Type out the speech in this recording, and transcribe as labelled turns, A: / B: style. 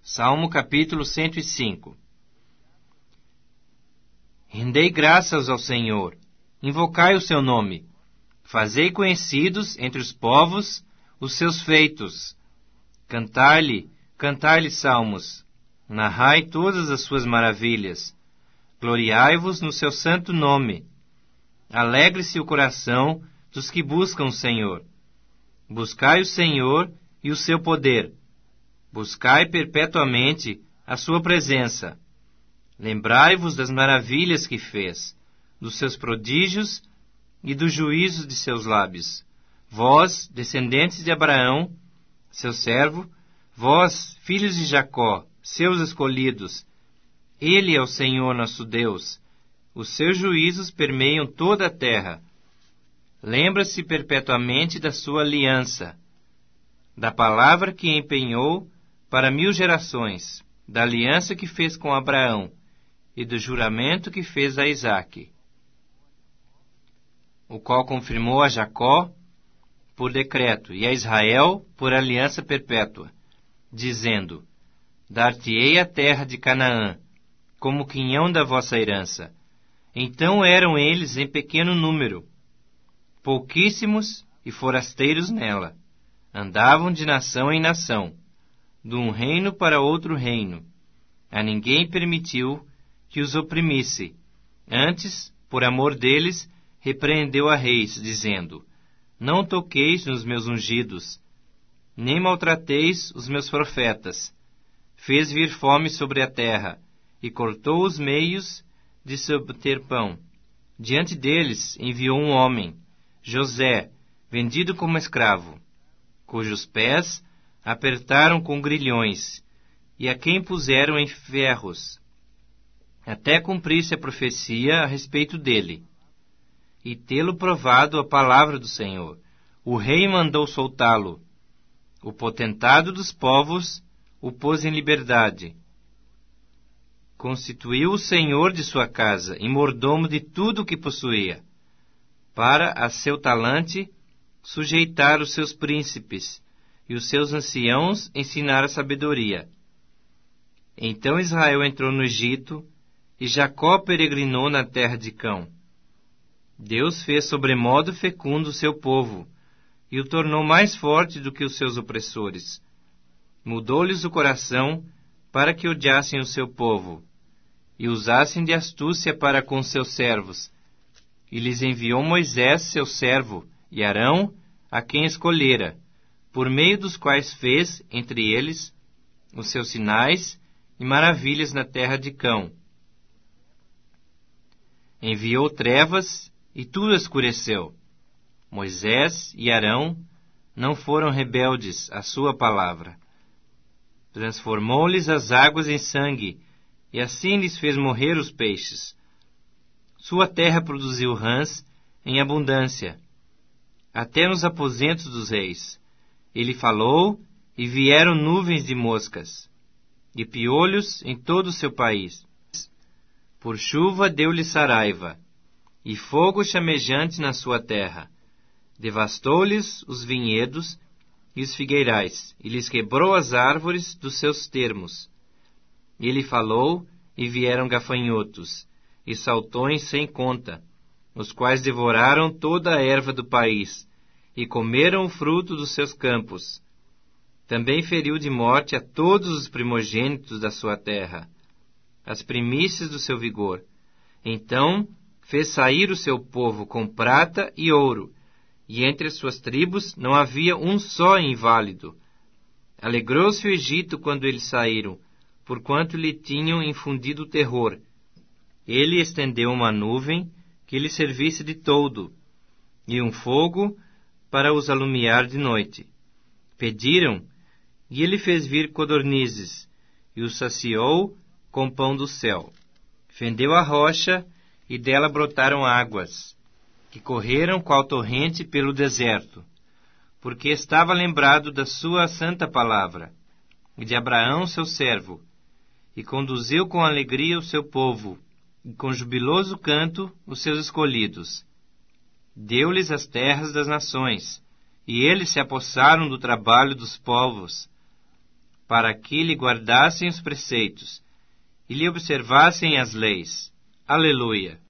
A: Salmo capítulo 105. Rendei graças ao Senhor, invocai o seu nome, fazei conhecidos entre os povos os seus feitos. Cantai-lhe salmos, narrai todas as suas maravilhas, gloriai-vos no seu santo nome. Alegre-se o coração dos que buscam o Senhor. Buscai o Senhor e o seu poder. Buscai perpetuamente a sua presença. Lembrai-vos das maravilhas que fez, dos seus prodígios e dos juízos de seus lábios. Vós, descendentes de Abraão, seu servo, vós, filhos de Jacó, seus escolhidos. Ele é o Senhor nosso Deus. Os seus juízos permeiam toda a terra. Lembra-se perpetuamente da sua aliança, da palavra que empenhou para 1000 gerações, da aliança que fez com Abraão e do juramento que fez a Isaque, o qual confirmou a Jacó por decreto e a Israel por aliança perpétua, dizendo: Dar-te-ei a terra de Canaã, como quinhão da vossa herança. Então eram eles em pequeno número, pouquíssimos e forasteiros nela. Andavam de nação em nação, de um reino para outro reino. A ninguém permitiu que os oprimisse. Antes, por amor deles, repreendeu a reis, dizendo: Não toqueis nos meus ungidos, nem maltrateis os meus profetas. Fez vir fome sobre a terra, e cortou os meios de se obter pão. Diante deles enviou um homem, José, vendido como escravo, cujos pés apertaram com grilhões, e a quem puseram em ferros, até cumprir-se a profecia a respeito dele. E tê-lo provado a palavra do Senhor, o rei mandou soltá-lo. O potentado dos povos o pôs em liberdade. Constituiu o senhor de sua casa e mordomo de tudo o que possuía, para a seu talante sujeitar os seus príncipes e os seus anciãos ensinar a sabedoria. Então Israel entrou no Egito e Jacó peregrinou na terra de Cão. Deus fez sobremodo fecundo o seu povo e o tornou mais forte do que os seus opressores. Mudou-lhes o coração para que odiassem o seu povo e usassem de astúcia para com seus servos. E lhes enviou Moisés, seu servo, e Arão, a quem escolhera, por meio dos quais fez, entre eles, os seus sinais e maravilhas na terra de Cão. Enviou trevas e tudo escureceu. Moisés e Arão não foram rebeldes à sua palavra. Transformou-lhes as águas em sangue, e assim lhes fez morrer os peixes. Sua terra produziu rãs em abundância, até nos aposentos dos reis. Ele falou, e vieram nuvens de moscas, e piolhos em todo o seu país. Por chuva deu-lhe saraiva, e fogo chamejante na sua terra. Devastou-lhes os vinhedos e os figueirais, e lhes quebrou as árvores dos seus termos. Ele falou, e vieram gafanhotos, e saltões sem conta, os quais devoraram toda a erva do país, e comeram o fruto dos seus campos. Também feriu de morte a todos os primogênitos da sua terra, as primícias do seu vigor. Então fez sair o seu povo com prata e ouro, e entre as suas tribos não havia um só inválido. Alegrou-se o Egito quando eles saíram, porquanto lhe tinham infundido terror. Ele estendeu uma nuvem que lhe servisse de toldo, e um fogo para os alumiar de noite. Pediram, e ele fez vir codornizes, e os saciou com pão do céu. Fendeu a rocha, e dela brotaram águas, que correram qual torrente pelo deserto, porque estava lembrado da sua santa palavra, e de Abraão seu servo, e conduziu com alegria o seu povo, e com jubiloso canto os seus escolhidos. Deu-lhes as terras das nações, e eles se apossaram do trabalho dos povos. para que lhe guardassem os preceitos e lhe observassem as leis. Aleluia!